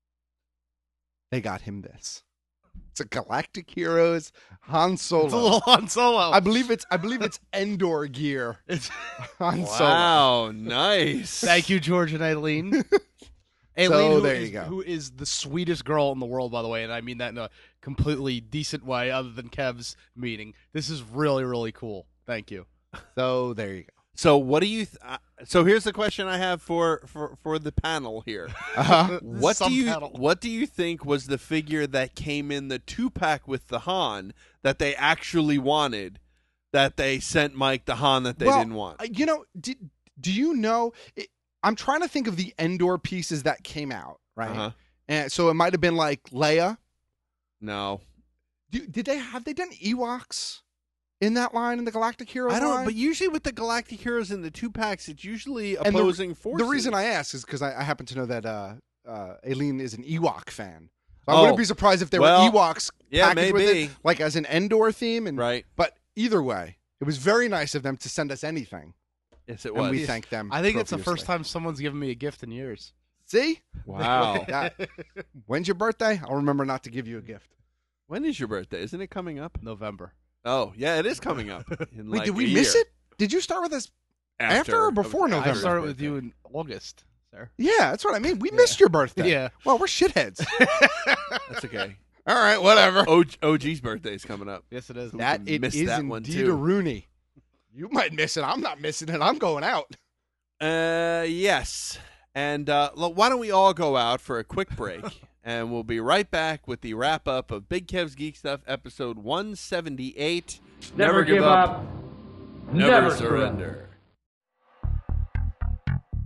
They got him this. It's a Galactic Heroes Han Solo. It's a little Han Solo. I believe it's Endor gear. It's Han Solo. Wow, nice. Thank you, George and Eileen. Aileen, who is the sweetest girl in the world, by the way, and I mean that in a completely decent way, other than Kev's meaning. This is really, really cool. Thank you. So there you go. So what do you? So here's the question I have for the panel here. What do you think was the figure that came in the 2-pack with the Han that they actually wanted, that they sent Mike the Han that they didn't want? Do you know? I'm trying to think of the Endor pieces that came out, right? Uh-huh. And so it might have been like Leia. No. Have they done Ewoks? In that line, in the Galactic Heroes line? But usually with the Galactic Heroes in the 2-packs, it's usually opposing forces. The reason I ask is because I happen to know that Aileen is an Ewok fan. So I wouldn't be surprised if there were Ewoks packaged with it, like as an Endor theme. Right. But either way, it was very nice of them to send us anything. Yes, it was. And we thank them. I think it's the first time someone's given me a gift in years. See? Wow. When's your birthday? I'll remember not to give you a gift. When is your birthday? Isn't it coming up? November. Oh, yeah, it is coming up. Wait, did we miss it? Did you start with us after or before November? I started with you in August, sir. Yeah, that's what I mean. We missed your birthday. Yeah. Well, we're shitheads. That's okay. All right, whatever. OG's birthday is coming up. Yes, it is. That it is that indeed one too. a Rooney. You might miss it. I'm not missing it. I'm going out. Yes. And why don't we all go out for a quick break? And we'll be right back with the wrap-up of Big Kev's Geek Stuff, episode 178. Never give up. Never surrender.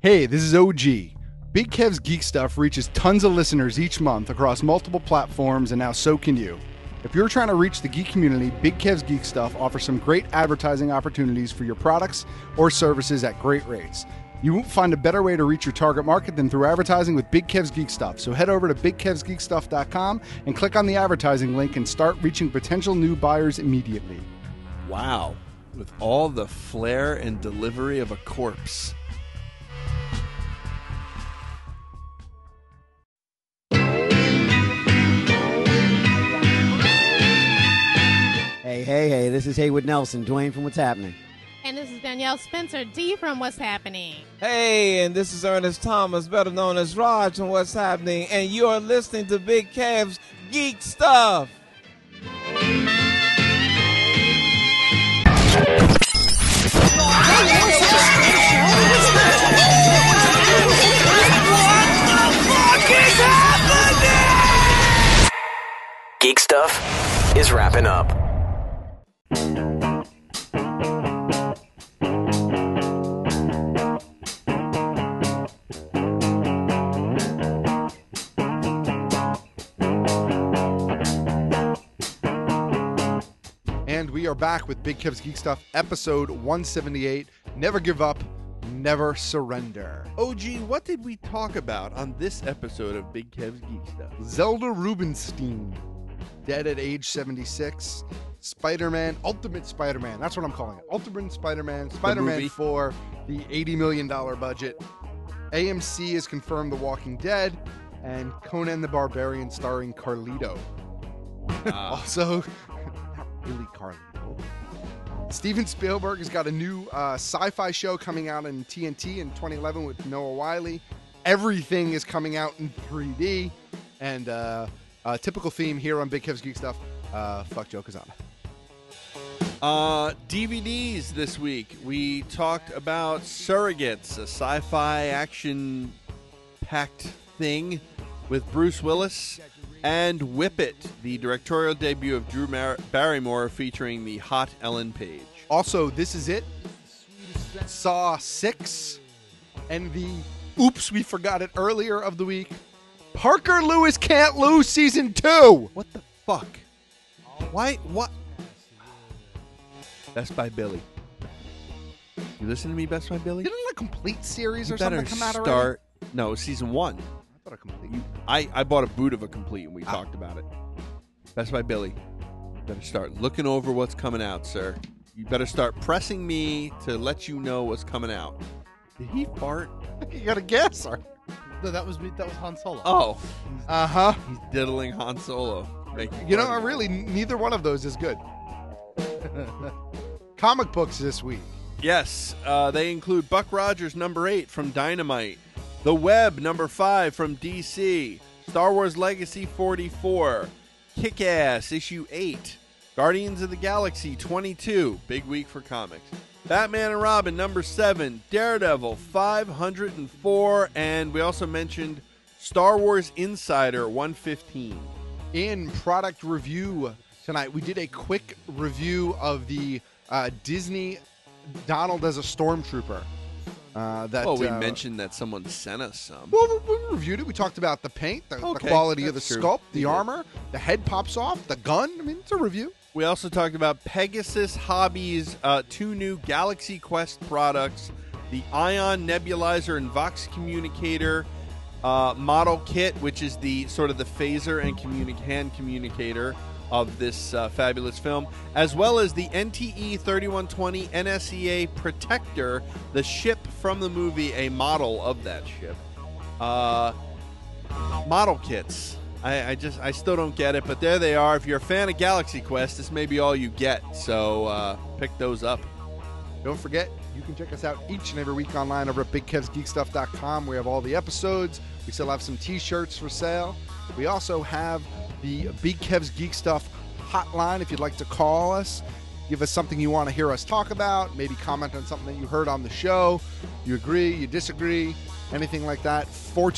Hey, this is OG. Big Kev's Geek Stuff reaches tons of listeners each month across multiple platforms, and now so can you. If you're trying to reach the geek community, Big Kev's Geek Stuff offers some great advertising opportunities for your products or services at great rates. You won't find a better way to reach your target market than through advertising with Big Kev's Geek Stuff. So head over to BigKevsGeekStuff.com and click on the advertising link and start reaching potential new buyers immediately. Wow. With all the flair and delivery of a corpse. Hey, this is Haywood Nelson, Dwayne from What's Happening. And this is Danielle Spencer, D from What's Happening. Hey, and this is Ernest Thomas, better known as Raj from What's Happening, and you are listening to Big Kev's Geek Stuff. Geek Stuff is wrapping up. And we are back with Big Kev's Geek Stuff, episode 178. Never give up, never surrender. OG, what did we talk about on this episode of Big Kev's Geek Stuff? Zelda Rubinstein, dead at age 76. Spider-Man, Ultimate Spider-Man. That's what I'm calling it. Ultimate Spider-Man. Spider-Man 4, the $80 million budget. AMC has confirmed The Walking Dead, and Conan the Barbarian starring Carlito. Also, not really Carlito. Steven Spielberg has got a new sci-fi show coming out in TNT in 2011 with Noah Wyle. Everything is coming out in 3D. And typical theme here on Big Kev's Geek Stuff, fuck Joe Quesada. DVDs this week. We talked about Surrogates, a sci-fi action-packed thing with Bruce Willis, and Whip It, the directorial debut of Drew Barrymore featuring the hot Ellen Page. Also, This Is It, Saw 6, and the oops, we forgot it earlier of the week, Parker Lewis Can't Lose Season 2. What the fuck? Why? What? Best Buy Billy. You listen to me, Best Buy Billy? Didn't a complete series You or something better come out start. already? No, season 1. I thought a complete. I bought a boot of a complete and we talked about it. Best Buy Billy. You better start looking over what's coming out, sir. You better start pressing me to let you know what's coming out. Did he fart? You gotta guess, sir. No, that was me. That was Han Solo. Oh. Uh-huh. He's diddling Han Solo. You know, really, neither one of those is good. Comic books this week. Yes, they include Buck Rogers number 8 from Dynamite, The Web number 5 from DC, Star Wars Legacy 44, Kick-Ass issue 8, Guardians of the Galaxy 22, big week for comics, Batman and Robin number 7, Daredevil 504, and we also mentioned Star Wars Insider 115. In product review tonight, we did a quick review of the Disney Donald as a Stormtrooper. We mentioned that someone sent us some. Well, we reviewed it. We talked about the paint, the quality of the true. sculpt, the armor, the head pops off, the gun. I mean, it's a review. We also talked about Pegasus Hobbies' 2 new Galaxy Quest products, the Ion Nebulizer and Vox Communicator model kit, which is the sort of the phaser and hand communicator of this fabulous film, as well as the NTE 3120 NSEA Protector, the ship from the movie, a model of that ship. Model kits. I still don't get it, but there they are. If you're a fan of Galaxy Quest, this may be all you get, so pick those up. Don't forget, you can check us out each and every week online over at BigKevsGeekStuff.com. We have all the episodes. We still have some t-shirts for sale. We also have the Big Kev's Geek Stuff hotline if you'd like to call us. Give us something you want to hear us talk about. Maybe comment on something that you heard on the show. You agree, you disagree, anything like that.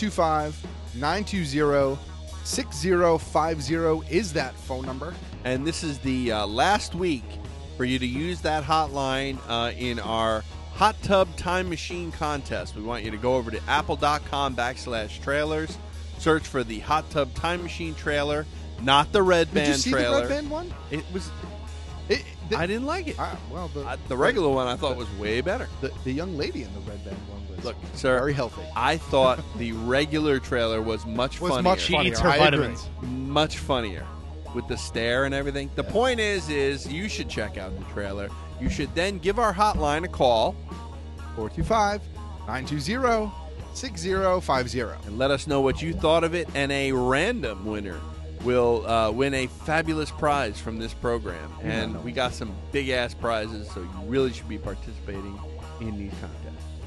425-920-6050 is that phone number. And this is the last week for you to use that hotline in our Hot Tub Time Machine Contest. We want you to go over to apple.com/trailers. Search for the Hot Tub Time Machine trailer, not the Red Band Did you see trailer. the Red Band one? It was. I didn't like it. Well, The regular one I thought was way better. The young lady in the Red Band one was Sir, very healthy. I thought the regular trailer was much funnier. Much funnier. She eats her vitamins. Much funnier with the stare and everything. The point is you should check out the trailer. You should then give our hotline a call. 425-920-6050. And let us know what you thought of it, and a random winner will win a fabulous prize from this program. And we got some big-ass prizes, so you really should be participating in these contests.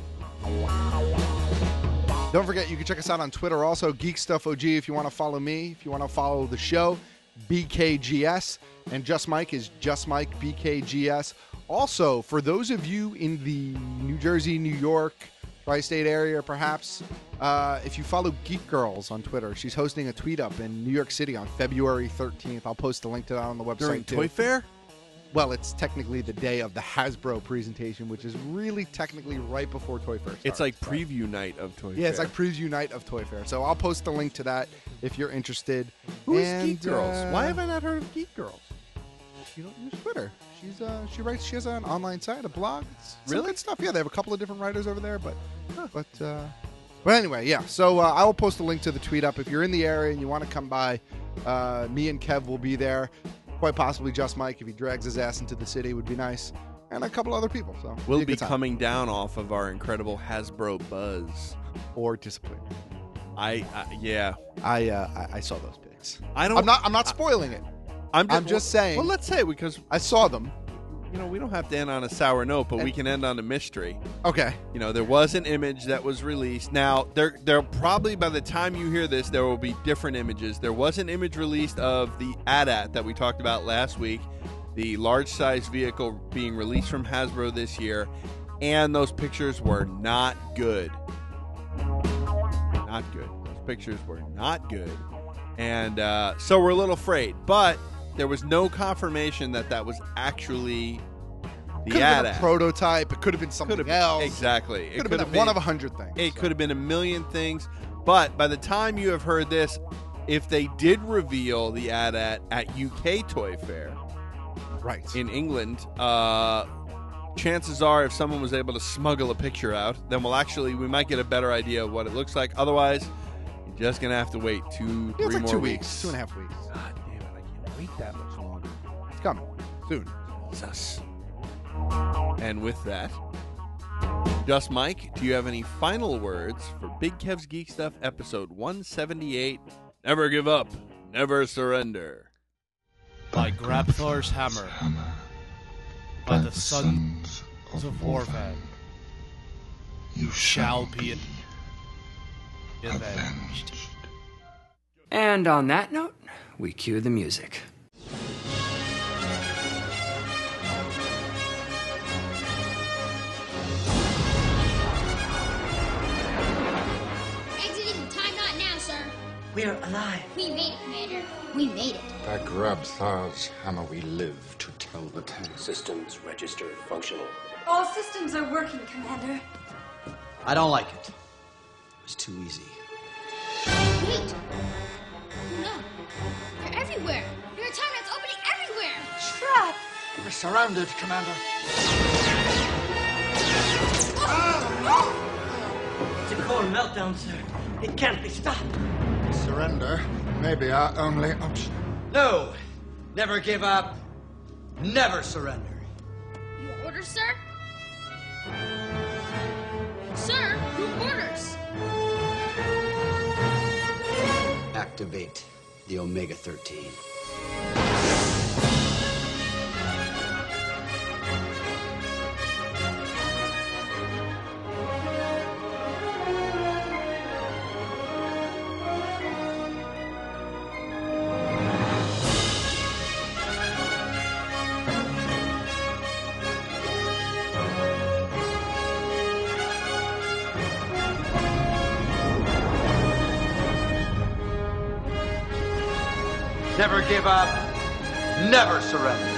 Don't forget, you can check us out on Twitter also, Geek Stuff OG, if you want to follow me. If you want to follow the show, BKGS. And Just Mike is Just Mike BKGS. Also, for those of you in the New Jersey, New York, tri-state area, perhaps, if you follow Geek Girls on Twitter, she's hosting a tweet up in New York City on February 13th. I'll post a link to that on the website During too. Toy Fair? Well, it's technically the day of the Hasbro presentation, which is really technically right before Toy Fair starts. It's like preview night of Toy Fair. Yeah, it's like preview night of Toy Fair. So I'll post the link to that if you're interested. Who is Geek Girls? Why have I not heard of Geek Girls? You don't use Twitter. She writes. She has an online site, a blog. It's some Really? good stuff. Yeah, they have a couple of different writers over there. But anyway, yeah. So I will post a link to the tweet up if you're in the area and you want to come by. Me and Kev will be there. Quite possibly Just Mike if he drags his ass into the city would be nice, and a couple other people. So We'll a be good time. coming down off of our incredible Hasbro buzz. Or disappointment. I saw those pics. I'm I'm not spoiling it. I'm just saying. Well, let's say because I saw them. we don't have to end on a sour note, but we can end on a mystery. Okay. There was an image that was released. Now, there probably by the time you hear this, there will be different images. There was an image released of the AT-AT that we talked about last week, the large-size vehicle being released from Hasbro this year, and those pictures were not good. Not good. Those pictures were not good. And so we're a little afraid. But there was no confirmation that was actually the Could have been a AT-AT. prototype. It could have been something else. Exactly. It could have been one of 100 things. It could have been a million things. But by the time you have heard this, if they did reveal the AT-AT at UK Toy Fair, right, in England, chances are if someone was able to smuggle a picture out, then we might get a better idea of what it looks like. Otherwise, you're just going to have to wait 2-3 it's like more 2 weeks. 2.5 weeks. God damn it, I can't wait that much longer. It's coming soon. Jesus. And with that, Just Mike, do you have any final words for Big Kev's Geek Stuff episode 178? Never give up, never surrender. By Grabthar's hammer, by the sons of Vorvan, you shall be avenged. And on that note, we cue the music. Exiting the time not now, sir. We're alive. We made it, Commander. We made it. By Grabthar's hammer we live to tell the tale. Systems registered functional. All systems are working, Commander. I don't like it. It's too easy. Wait. No. They're everywhere. There are time rats opening everywhere. Trap. We're surrounded, Commander. It's a core meltdown, sir. It can't be stopped. Surrender may be our only option. No! Never give up. Never surrender. Your orders, sir? Sir, your orders. Activate the Omega-13. Never give up. Never surrender.